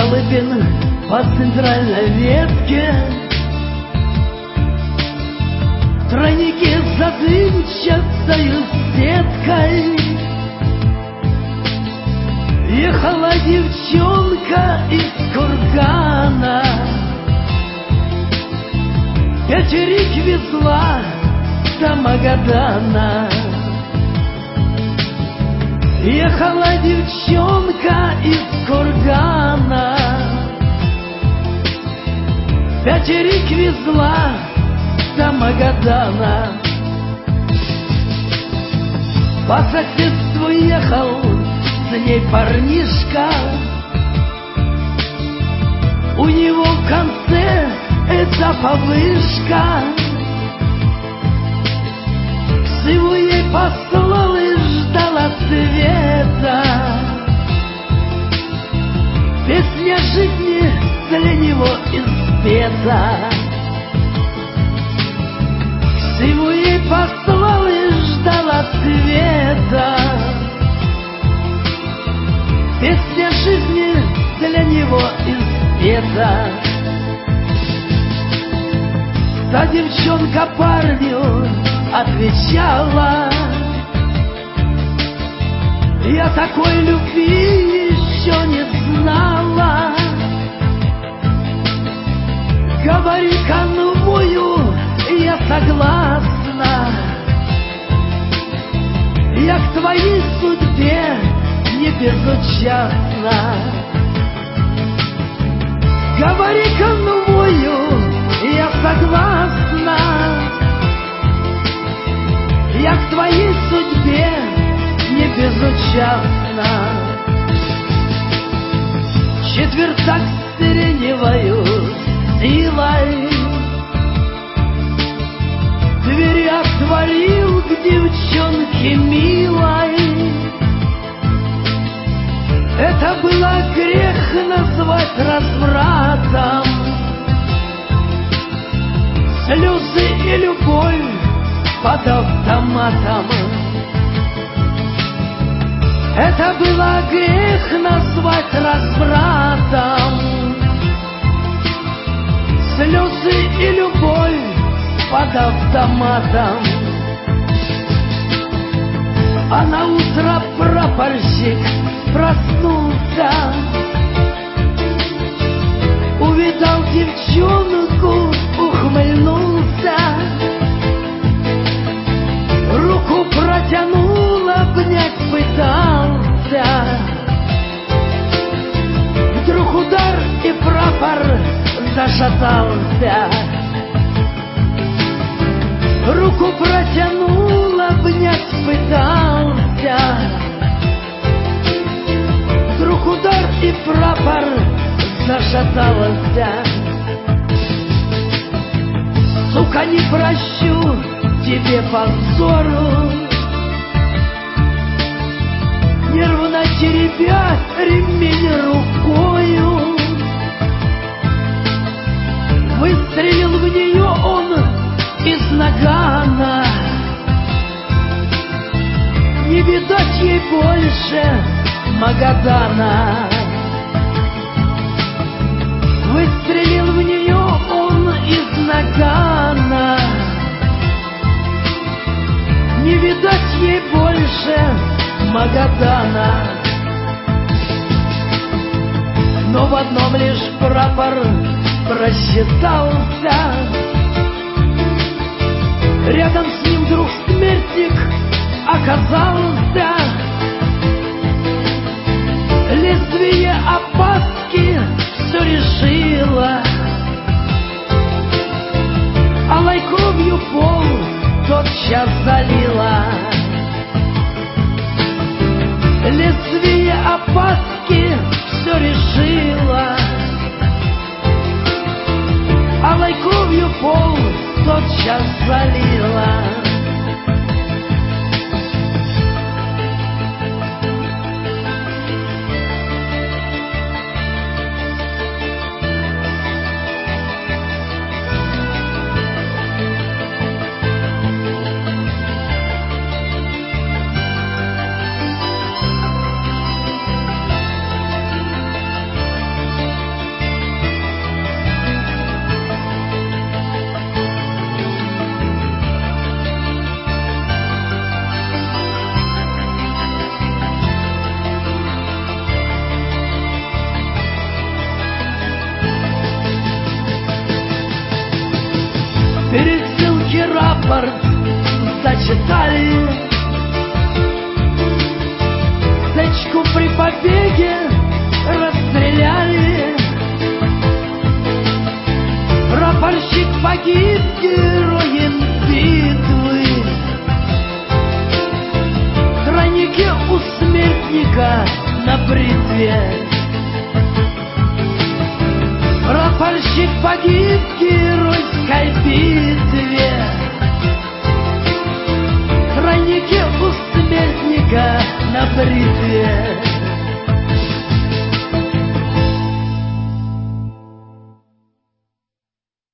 Столыпин по центральной ветке, тройники задымчатою сеткой. Ехала девчонка из кургана, пятерик везла до Магадана. Ехала девчонка из кургана, пятерик везла до Магадана. По соседству ехал с ней парнишка, у него в конце это повышка. Ксиву ей послал и ждал ответа. Песня жизни для него испета. Ксиву ей послал и ждал ответа. Песня жизни для него испета. Та девчонка парню отвечала: я такой любви еще не знала. Говори конвою, я согласна. Я к твоей судьбе не безучастна. Говори конвою, я согласна. Я к твоей судьбе не безучастна. Четвертак с сиреневою силой двери отворил к девчонке милой. Это было грех назвать развратом. Слезы и любовь под автоматом. Это было грех назвать развратом. Слезы и любовь под автоматом. А на утро прапорщик проснулся, увидал девчонку, ухмыльнулся. Руку протянул, обнять пытался. Вдруг удар, и прапор зашатался. Руку протянул, обнять пытался. Вдруг удар, и прапор зашатался. Сука, не прощу тебе позору, нервно теребя ремень рукою. Выстрелил в нее он из нагана. Не видать ей больше Магадана. Выстрелил в нее он из нагана. Не видать ей больше Магадана. Но в одном лишь прапор просчитался. Рядом с ним вдруг смертник оказался. Лезвие опаски все решило. Алой кровью пол тотчас залила. Лезвие опаски все решило. Алой кровью пол тотчас залила. паспорт зачитали. Стычку при побеге расстреляли. Прапорщик погиб, героем битвы. Хроники у смертника на бритве. Прапорщик погиб, героем